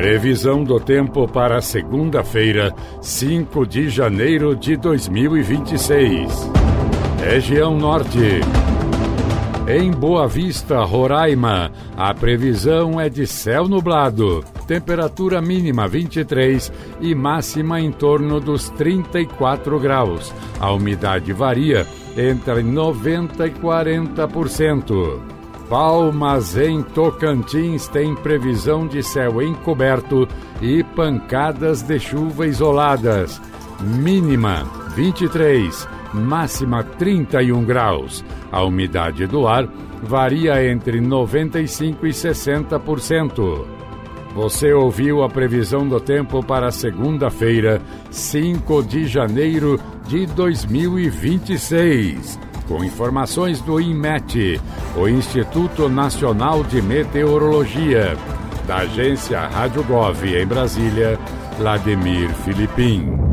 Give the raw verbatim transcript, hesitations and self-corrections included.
Previsão do tempo para segunda-feira, cinco de janeiro de dois mil e vinte e seis. Região Norte. Em Boa Vista, Roraima, a previsão é de céu nublado. Temperatura mínima vinte e três e máxima em torno dos trinta e quatro graus. A umidade varia entre noventa e quarenta por cento. Palmas, em Tocantins, tem previsão de céu encoberto e pancadas de chuva isoladas. Mínima vinte e três, máxima trinta e um graus. A umidade do ar varia entre noventa e cinco e sessenta por cento. Você ouviu a previsão do tempo para segunda-feira, cinco de janeiro de dois mil e vinte e seis. Com informações do INMET, o Instituto Nacional de Meteorologia. Da agência Rádio Gov em Brasília, Vladimir Filipim.